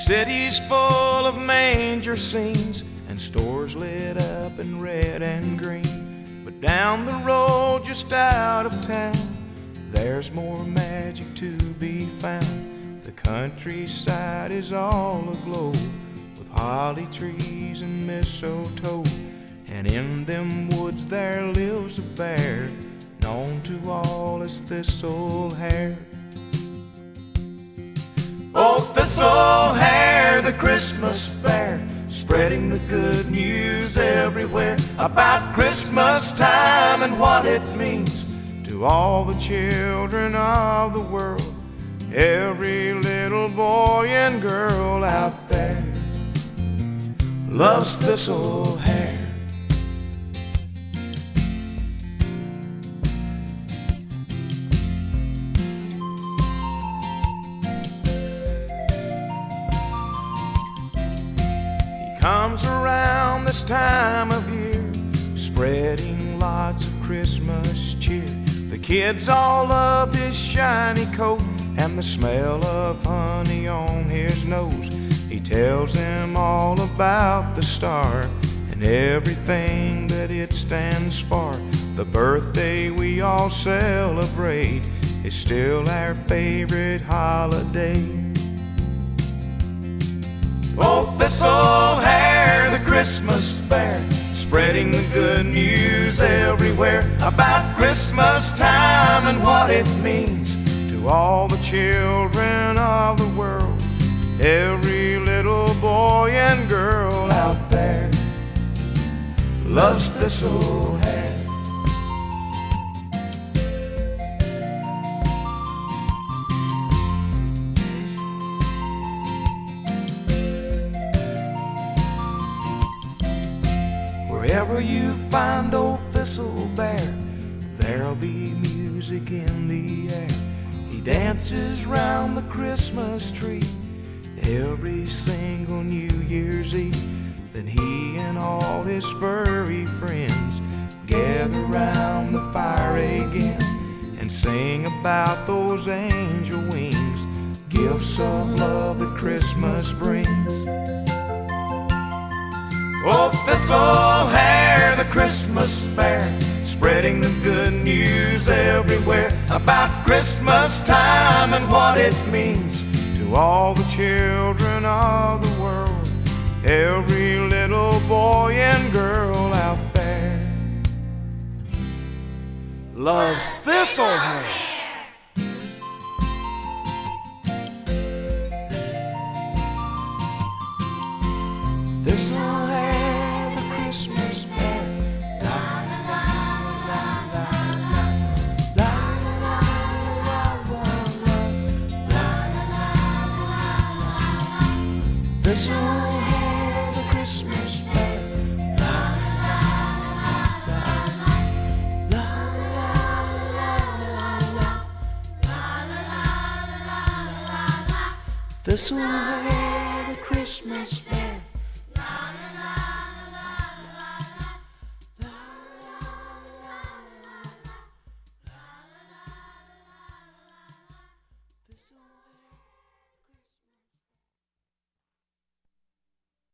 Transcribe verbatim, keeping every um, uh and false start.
city's full of manger scenes and stores lit up in red and green. But down the road, just out of town, there's more magic to be found. The countryside is all aglow with holly trees and mistletoe. And in them woods there lives a bear known to all as Thistlehair. Oh, Thistlehair, the Christmas bear, spreading the good news everywhere about Christmas time and what it means to all the children of the world. Every little boy and girl out there loves Thistlehair. Comes around this time of year, spreading lots of Christmas cheer. The kids all love his shiny coat and the smell of honey on his nose. He tells them all about the star and everything that it stands for. The birthday we all celebrate is still our favorite holiday. Oh, Thistlehair, the Christmas bear, spreading the good news everywhere about Christmas time and what it means to all the children of the world. Every little boy and girl out there loves Thistlehair. Wherever you find old Thistlebear, there'll be music in the air. He dances round the Christmas tree every single New Year's Eve. Then he and all his furry friends gather round the fire again and sing about those angel wings, gifts of love that Christmas brings. Oh, Thistlehair, the Christmas bear, spreading the good news everywhere about Christmas time and what it means to all the children of the world. Every little boy and girl out there loves Thistlehair. Thistlehair, the Christmas bear. La la la la la la. La la la la la la. Thistlehair, the Christmas bear. La la la la la. Thistlehair, the Christmas bear.